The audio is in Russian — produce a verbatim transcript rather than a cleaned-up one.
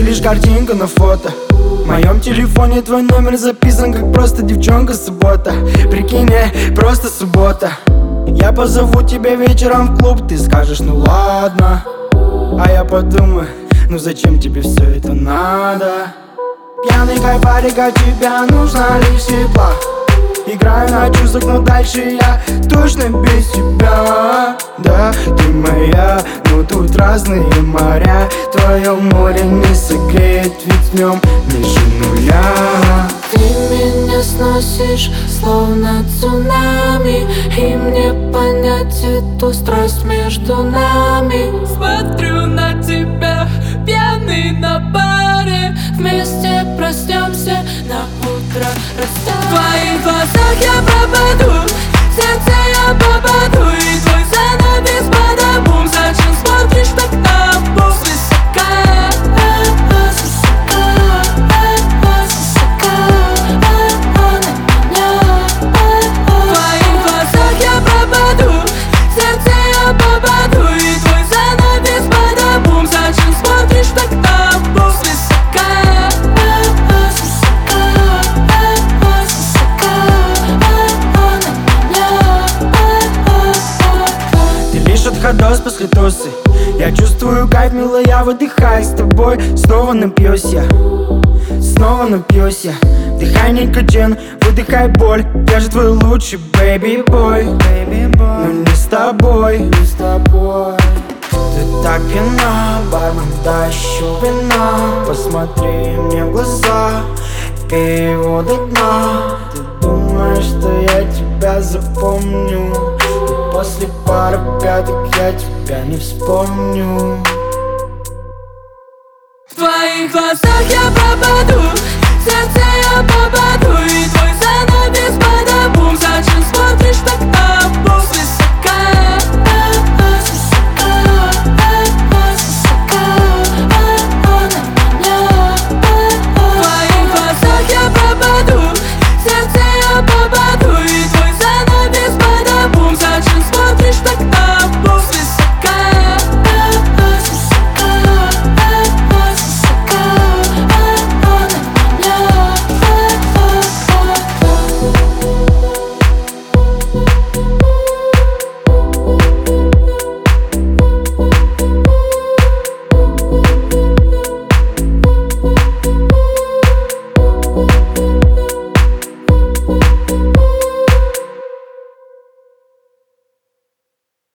лишь картинка на фото. В моем телефоне твой номер записан как просто девчонка суббота. Прикинь, не, просто суббота. Я позову тебя вечером в клуб, ты скажешь, ну ладно. А я подумаю, ну зачем тебе все это надо? Пьяный кайфарик, от тебя нужно лишь тепла. Играю на чувствах, но дальше я точно без тебя. Да, ты моя, но тут разные моря. Твое море не согреет, ведь в нем ниже нуля. Ты меня сносишь, словно цунами, и мне понять эту страсть между нами. Смотрю на тебя, пьяный на баре, вместе проснемся, на утро расстались. В твоих глазах я пропаду, в сердце я попаду, и твой занавес бадабум. Зачем смотришь так на пол свысока? Ходос после тусы. Я чувствую кайф, милая, выдыхай. С тобой снова напьюсь я, снова напьюсь я. Вдыхай никотин, выдыхай боль. Я же твой лучший бэйби-бой, но не с тобой, не с тобой. Ты так пьяна, бармен, дай еще вина. Посмотри мне в глаза, пей его до дна. Ты думаешь, что я тебя запомню? После пары пяток я тебя не вспомню. В твоих глазах я пропаду,